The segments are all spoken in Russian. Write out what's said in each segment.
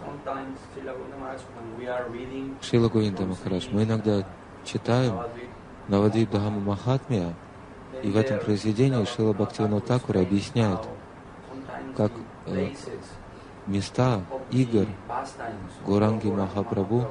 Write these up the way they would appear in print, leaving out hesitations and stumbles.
Шрила Говинда Махарадж, мы иногда читаем Навадвип Дхама Махатмия, и в этом произведении Шрила Бхактивинода Тхакур объясняет, как места игр Гауранги Махапрабху,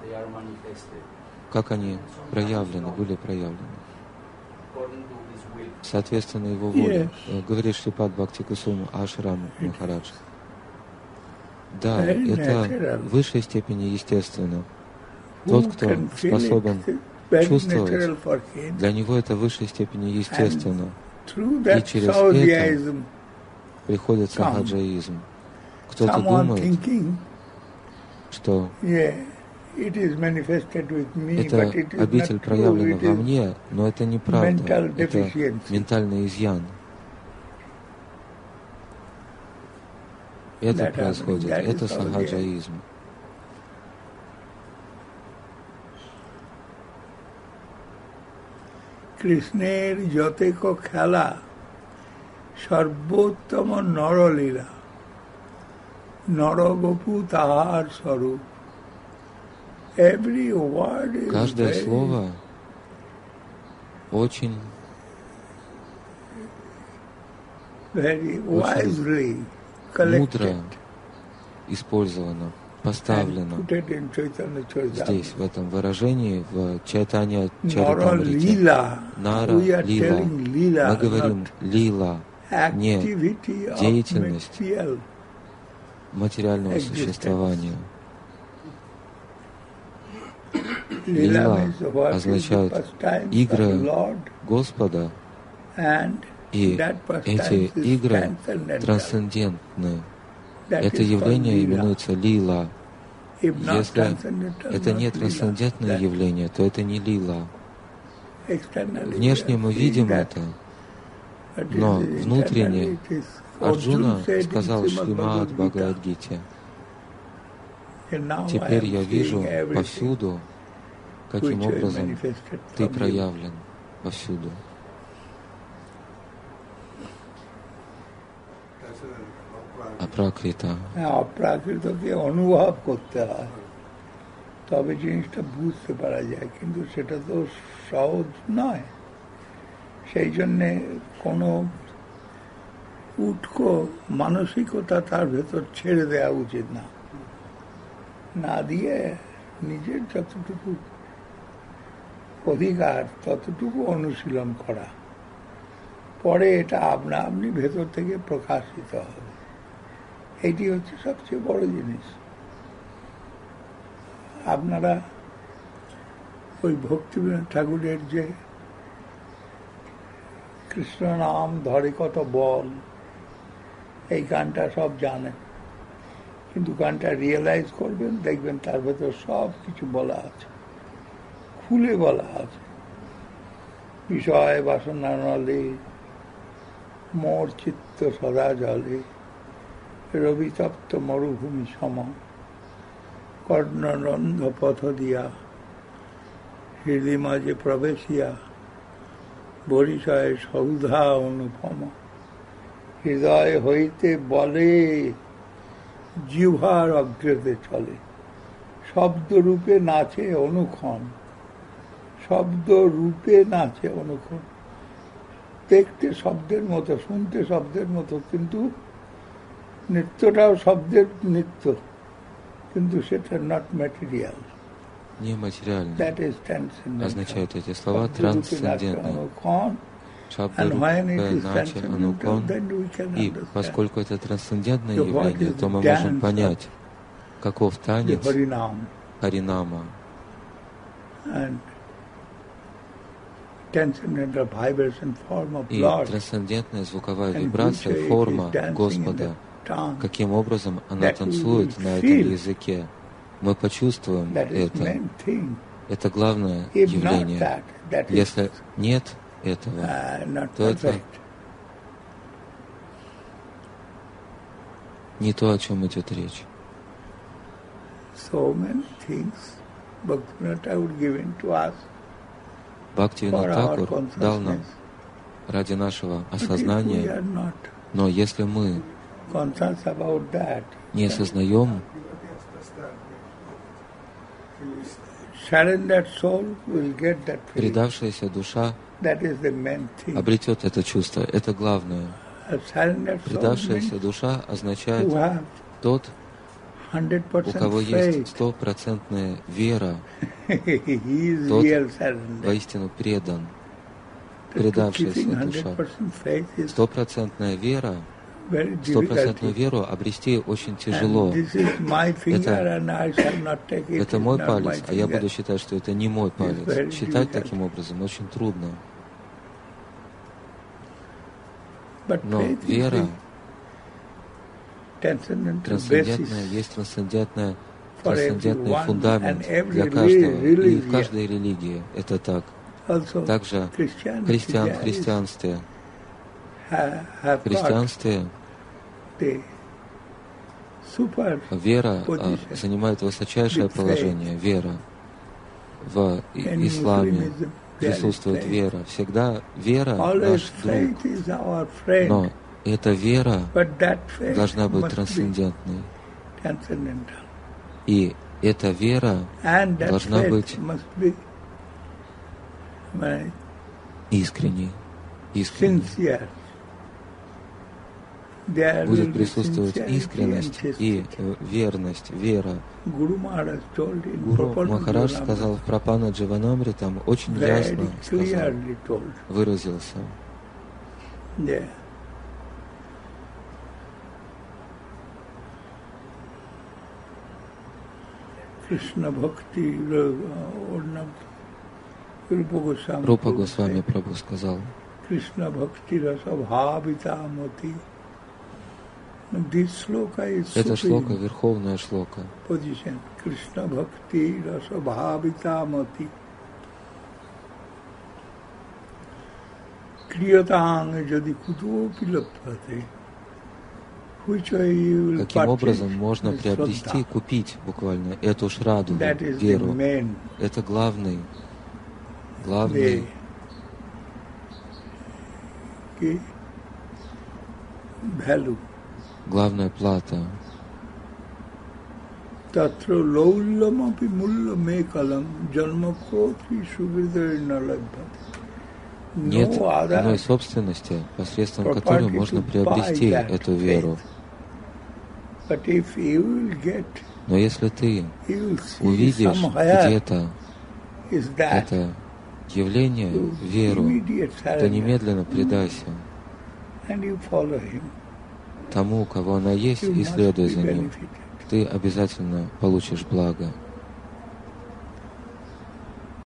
как они были проявлены. Соответственно, его воле. Говорит Шрипад Бхакти Кусума Ашрам Махарадж. Да, это в высшей степени естественно. Тот, кто способен чувствовать, для него это в высшей степени естественно. И через это приходит сахаджаизм. Кто-то думает, что это обитель проявлена во мне, но это неправда, это ментальный изъян. Это происходит, это сахаджаизм. কৃষ্ণের যতেক খেলা সর্বোত্তম নরলীলা নরগোপু তাহার স্বরূপ. Каждое слово очень мудро использовано, поставлено здесь, в этом выражении, в Чайтанья Чаритамрите. Нара Лила. Мы говорим лила, не деятельность материального существования. Лила означает игры Господа, и эти игры трансцендентны. Это явление именуется лила. Если это не трансцендентное явление, то это не лила. Внешне мы видим это, но внутренне Арджуна сказал Шримад Бхагавад-гите: теперь я вижу повсюду, каким образом ты проявлен повсюду. Апракрита. অপ্রাকৃতকে অনুভব করতে হয়, তবে জিনিসটা বুঝতে পারা যায়, কিন্তু সেটা তো সহজ নয়। সেই জন্যে কোনো উটকো মানসিকতা তার ভেতর ছেড়ে দেওয়া উচিত না, না দিয়ে নিজের যতটুকু অধিকার ততটুকু অনুশীলন করা, পরে এটা আপনা আপনি ভেতর থেকে প্রকাশিত হবে। এটি হচ্ছে সবচেয়ে বড় জিনিস। আপনারা ওই ভক্তিবিনোদ ঠাকুরের যে কৃষ্ণ নাম ধরে কত বল, এই গানটা সব জানেন, কিন্তু গানটা রিয়েলাইজ করবেন, দেখবেন তার ভেতর সব কিছু বলা আছে, খুলে বলা আছে। বিষয় বাসনা নলে মোর চিত্ত সদা জলে, রবিতপ্ত মরুভূমি সম, কর্ণরন্ধ পথ দিয়া হৃদয় মাঝে প্রবেশিয়া, বরিশয় সৌধা অনুপম, হৃদয় হইতে বলে জিহ্বার অগ্রেতে চলে, শব্দরূপে নাচে অনুক্ষণ, শব্দরূপে নাচে অনুক্ষণ। দেখতে শব্দের মতো, শুনতে শব্দের মতো, কিন্তু нৃত্যটাও শব্দের নৃত্য, কিন্তু সেটা not material. Нематериально означают эти слова трансцендентные. Шабда-рупа, нача, анукон. И поскольку это трансцендентное явление, то мы можем понять, каков танец Харинама. И трансцендентная звуковая вибрация, форма Господа, каким образом она танцует на этом языке. Мы почувствуем это. Это главное явление. Если нет этого, то это не то, о чем идет речь. Бхактивинода Тхакур дал нам ради нашего осознания, но если мы не осознаем Предавшаяся душа обретет это чувство. Это главное. Предавшаяся душа означает тот, у кого есть 100% вера, тот воистину предан. Предавшаяся душа. 100% вера, 100% веру обрести очень тяжело. Это мой палец, а я буду считать, что это не мой палец. Считать таким образом очень трудно. Но вера трансцендентная, есть трансцендентный фундамент для каждого. И в каждой религии это так. Также в христианстве вера занимает высочайшее положение. Вера. В исламе присутствует вера. Всегда вера наш друг. Но эта вера должна быть трансцендентной. И эта вера должна быть искренней. Будет присутствовать искренность и верность, вера. Гуру Махарадж сказал в Прапана Дживанамритам, очень ясно сказал, выразился. Кришна Бхакти, Рупа Госвами Прабху сказал, Кришна Бхакти Расабхавитамати. Это шлока, верховная шлока. Кришна Бхакти Расабхавитамати. Крiyatang jadi kutopi laptate. Каким образом можно приобрести, купить буквально эту шраду, веру? Это главный главная плата. Татра лауламапи мулла мекалам джанмакоти сувидай налаббат. Нет иной собственности, посредством которой можно приобрести эту веру. Но если ты увидишь где-то это явление, веру, то немедленно предайся тому, у кого она есть, и следуй за ним. Ты обязательно получишь благо.